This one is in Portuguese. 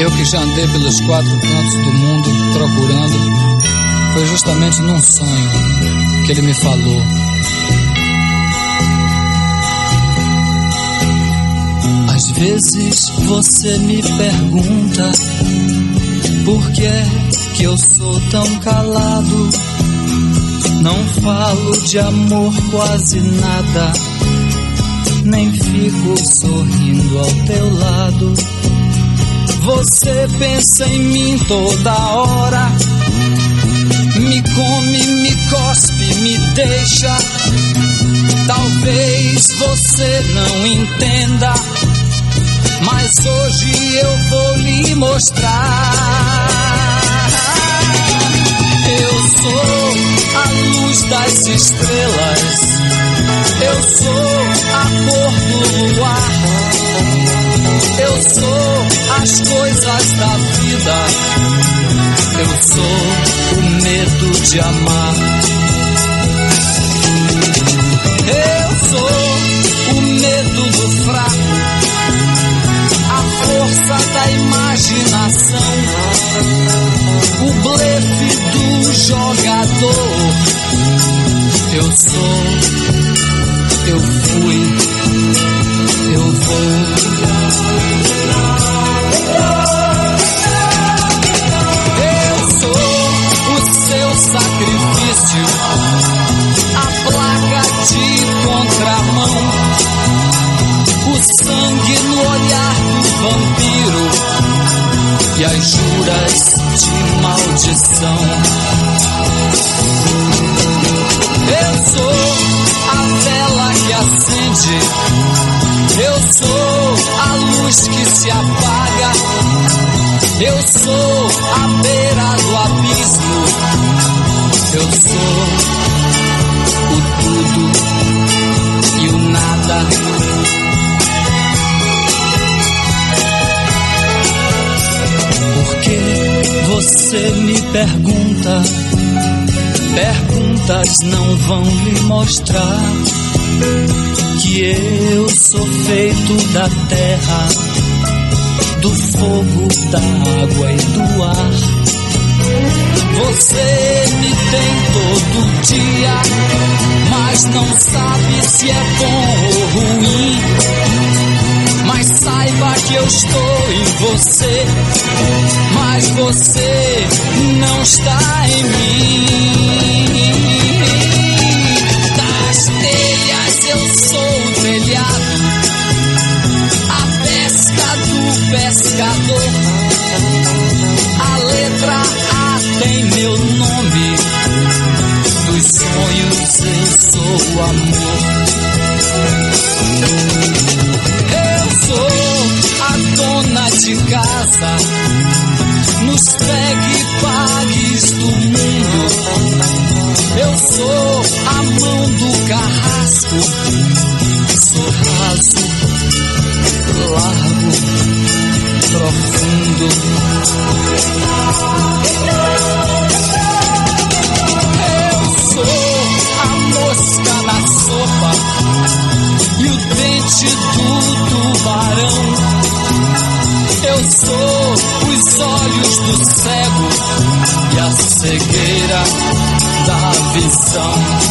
Eu que já andei pelos 4 cantos do mundo procurando, foi justamente num sonho que ele me falou. Às vezes você me pergunta por que é que eu sou tão calado. Não falo de amor quase nada, nem fico sorrindo ao teu lado. Você pensa em mim toda hora, me come, me cospe, me deixa. Talvez você não entenda, mas hoje eu vou lhe mostrar. Eu sou a luz das estrelas, eu sou a cor do luar, eu sou as coisas da vida, eu sou o medo de amar. Eu sou o medo do fraco, a força da imaginação, o blefe do jogador. Eu sou, eu fui, eu vou. Eu sou o seu sacrifício, a placa de contramão, o sangue no olhar do vampiro e as juras de maldição. Eu sou a vela que acende, eu sou a luz que se apaga, eu sou a beira do abismo, eu sou o tudo e o nada. Por que você me pergunta? Perguntas não vão lhe mostrar que eu sou feito da terra, do fogo, da água e do ar. Você me tem todo dia, mas não sabe se é bom ou ruim. Mas saiba que eu estou em você, mas você não está em mim. Das telhas eu sou o telhado, a pesca do pescador, a letra A tem meu nome, dos sonhos eu sou o amor. Eu sou a dona de casa, nos pegue-pagues do mundo. Eu sou a mão do carrasco, sou raso, largo, profundo. Eu sou a mosca na sopa e o dente do tubarão. Eu sou os olhos do cego e a cegueira da visão.